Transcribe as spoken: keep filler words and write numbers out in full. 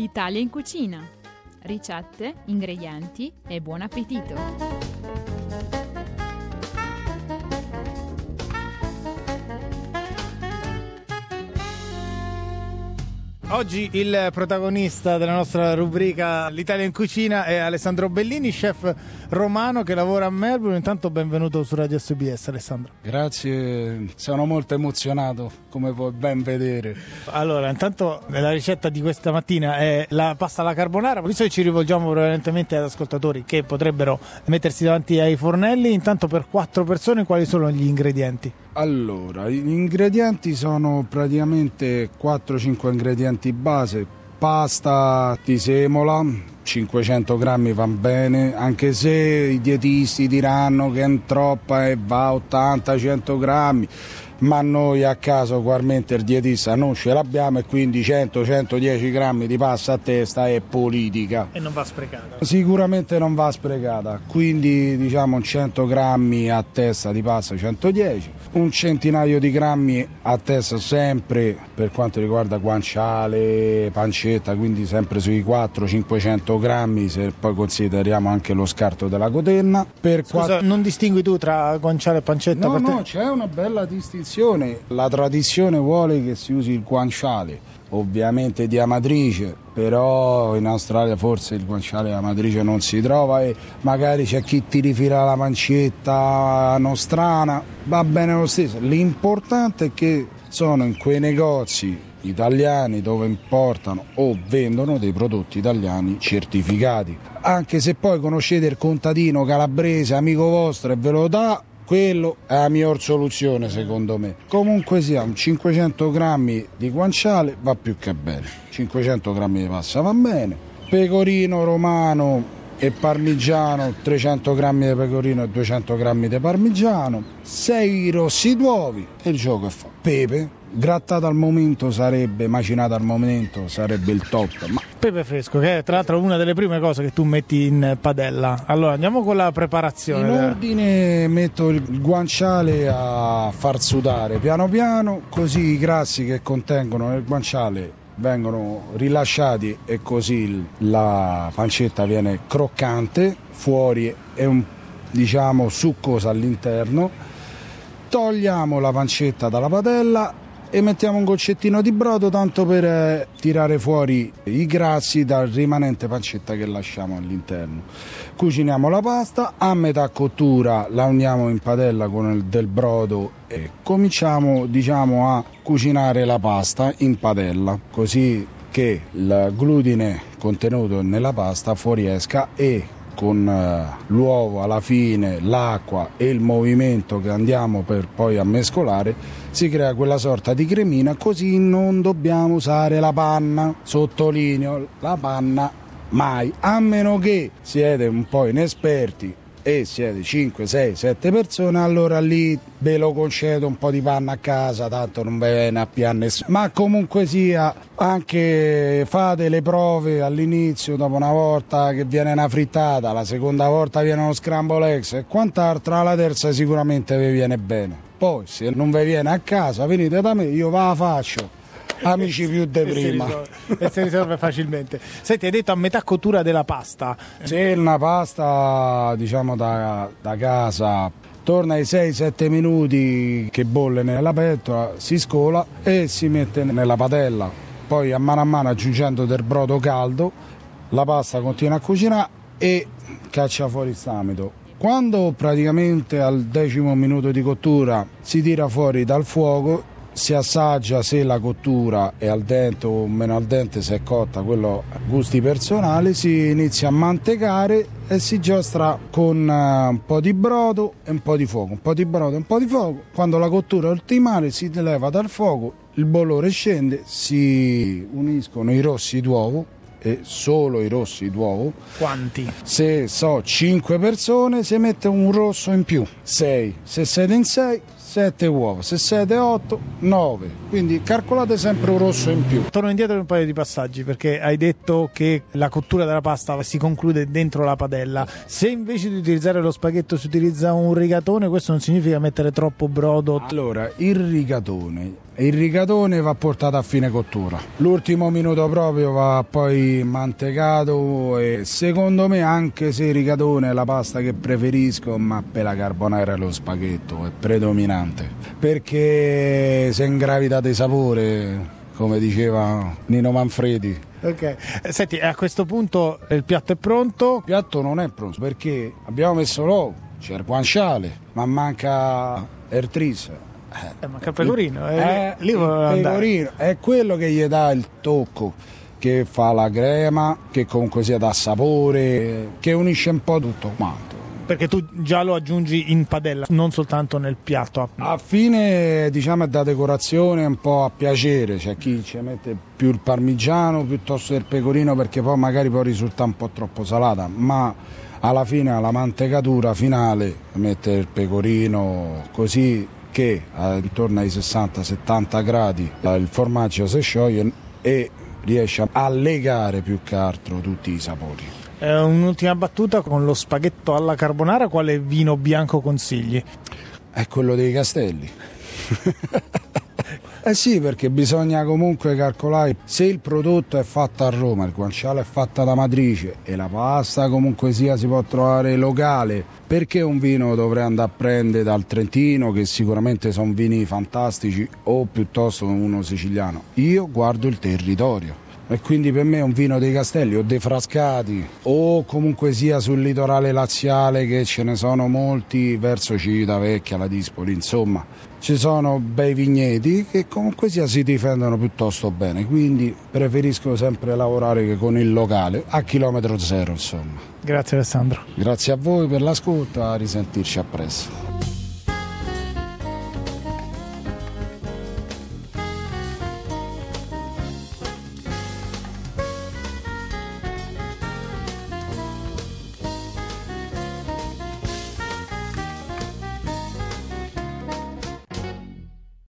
L'Italia in cucina. Ricette, ingredienti e buon appetito! Oggi il protagonista della nostra rubrica L'Italia in cucina è Alessandro Bellini, chef romano che lavora a Melbourne. Intanto benvenuto su Radio S B S, Alessandro. Grazie, sono molto emozionato, come puoi ben vedere. Allora, intanto la ricetta di questa mattina è la pasta alla carbonara, visto che ci rivolgiamo prevalentemente ad ascoltatori che potrebbero mettersi davanti ai fornelli. Intanto, per quattro persone quali sono gli ingredienti? Allora, gli ingredienti sono praticamente quattro cinque ingredienti base. Pasta di semola, cinquecento grammi va bene, anche se i dietisti diranno che è troppa e va a ottanta cento grammi, ma noi a casa ugualmente il dietista non ce l'abbiamo e quindi cento centodieci grammi di pasta a testa è politica. E non va sprecata? Sicuramente non va sprecata, quindi diciamo cento grammi a testa di pasta, centodieci, un centinaio di grammi a testa sempre per quanto riguarda guanciale, pancetta, quindi sempre sui quattro cinquecento grammi se poi consideriamo anche lo scarto della cotenna. Per Scusa, quattro... non distingui tu tra guanciale e pancetta? No, per te? no, c'è una bella distinzione. La tradizione vuole che si usi il guanciale, ovviamente di Amatrice, però in Australia forse il guanciale di Amatrice non si trova e magari c'è chi ti rifila la pancetta nostrana, va bene lo stesso. L'importante è che sono in quei negozi italiani dove importano o vendono dei prodotti italiani certificati. Anche se poi conoscete il contadino calabrese, amico vostro, e ve lo dà, quello è la miglior soluzione secondo me. Comunque sia, un cinquecento grammi di guanciale va più che bene, cinquecento grammi di pasta va bene, pecorino romano e parmigiano, trecento grammi di pecorino e duecento grammi di parmigiano, sei rossi d'uovi e il gioco è fatto. Pepe, grattato al momento sarebbe, macinato al momento sarebbe il top. Ma... pepe fresco, che è tra l'altro una delle prime cose che tu metti in padella. Allora andiamo con la preparazione. In ordine metto il guanciale a far sudare piano piano, così i grassi che contengono nel guanciale vengono rilasciati e così la pancetta viene croccante, fuori è un diciamo succosa all'interno. Togliamo la pancetta dalla padella e mettiamo un goccettino di brodo tanto per eh, tirare fuori i grassi dal rimanente pancetta che lasciamo all'interno. Cuciniamo la pasta, a metà cottura la uniamo in padella con il del brodo e cominciamo diciamo a cucinare la pasta in padella così che il glutine contenuto nella pasta fuoriesca e con uh, l'uovo alla fine, l'acqua e il movimento che andiamo per poi a mescolare si crea quella sorta di cremina, così non dobbiamo usare la panna, sottolineo la panna mai, a meno che siete un po' inesperti e siete cinque, sei, sette persone, allora lì ve lo concedo un po' di panna a casa, tanto non ve viene a pian nessuno. Ma comunque sia, anche fate le prove all'inizio, dopo una volta che viene una frittata, la seconda volta viene uno scramble eggs e quant'altro, alla terza sicuramente vi viene bene. Poi se non vi viene a casa venite da me, io ve la faccio. Amici più di prima e si risolve facilmente. Senti, hai detto a metà cottura della pasta. Se una pasta diciamo da, da casa torna ai sei sette minuti che bolle nella pentola, si scola e si mette nella padella, poi a mano a mano aggiungendo del brodo caldo la pasta continua a cucinare e caccia fuori il samido. Quando praticamente al decimo minuto di cottura si tira fuori dal fuoco, si assaggia se la cottura è al dente o meno al dente, se è cotta, quello a gusti personali, si inizia a mantecare e si giostra con un po' di brodo e un po' di fuoco, un po' di brodo e un po' di fuoco. Quando la cottura è ottimale si leva dal fuoco, il bollore scende, si uniscono i rossi d'uovo e solo i rossi d'uovo. Quanti? Se so cinque persone si mette un rosso in più, sei, se siete in sei sette uova, se siete otto, nove, quindi calcolate sempre un rosso in più. Torno indietro un paio di passaggi perché hai detto che la cottura della pasta si conclude dentro la padella. Se invece di utilizzare lo spaghetto si utilizza un rigatone, questo non significa mettere troppo brodo? Allora, il rigatone Il rigatone va portato a fine cottura. L'ultimo minuto proprio va poi mantecato e secondo me, anche se il rigatone è la pasta che preferisco, ma per la carbonara lo spaghetto è predominante, perché se ingravida di sapore, come diceva Nino Manfredi. Ok, senti, a questo punto il piatto è pronto? Il piatto non è pronto perché abbiamo messo l'uovo, c'è il guanciale, ma manca il tris. Eh, manca il pecorino, eh, eh, lì il pecorino è quello che gli dà il tocco, che fa la crema, che comunque sia dà sapore, che unisce un po' tutto quanto. Perché tu già lo aggiungi in padella, non soltanto nel piatto. A fine, diciamo, è da decorazione, un po' a piacere, c'è chi ci mette più il parmigiano piuttosto che il pecorino, perché poi magari poi risulta un po' troppo salata, ma alla fine alla mantecatura finale mette il pecorino così che intorno ai sessanta settanta gradi il formaggio si scioglie e riesce a legare più che altro tutti i sapori. Eh, un'ultima battuta: con lo spaghetto alla carbonara quale vino bianco consigli? È quello dei Castelli. Eh sì, perché bisogna comunque calcolare, se il prodotto è fatto a Roma, il guanciale è fatto da matrice e la pasta comunque sia si può trovare locale, perché un vino dovrei andare a prendere dal Trentino, che sicuramente sono vini fantastici, o piuttosto uno siciliano? Io guardo il territorio. E quindi per me un vino dei Castelli o dei Frascati o comunque sia sul litorale laziale, che ce ne sono molti verso Civitavecchia, la Dispoli, insomma ci sono bei vigneti che comunque sia si difendono piuttosto bene, quindi preferisco sempre lavorare con il locale a chilometro zero, insomma. Grazie Alessandro. Grazie a voi per l'ascolto, a risentirci a presto.